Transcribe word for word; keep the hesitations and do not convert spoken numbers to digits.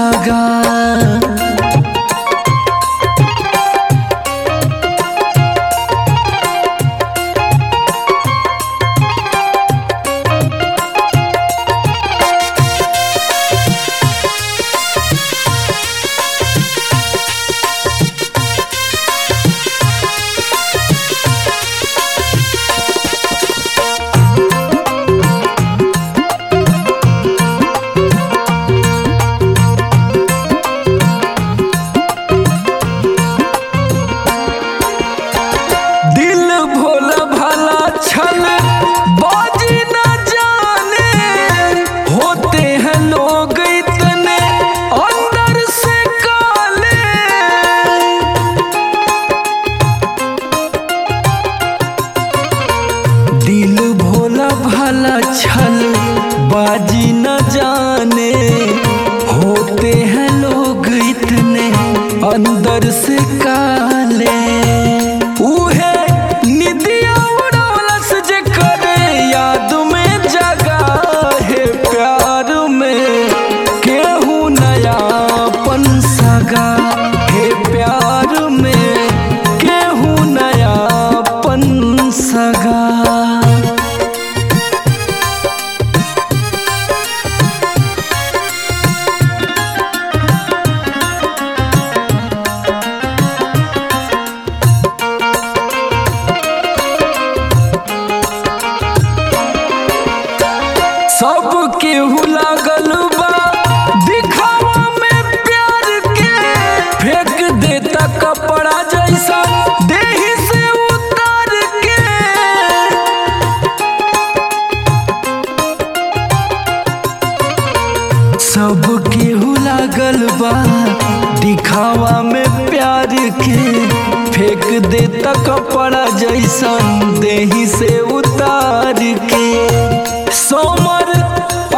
सगा। दिल भोला भाला छल बाजी न जाने, होते हैं लोग इतने अंदर से काले। उहे निदिया उड़ौलस जे करे याद में जगा है, प्यार में केहू नयापन सगा है, प्यार में केहू नयापन सगा। सब केहू लागल बा दिखावा में प्यार के, फेंक देता कपड़ा जैसा देही से उतार के। सब केहू लागल बा दिखावा में प्यार के, फेंक देता कपड़ा जैसा देही से उतार के। सोमर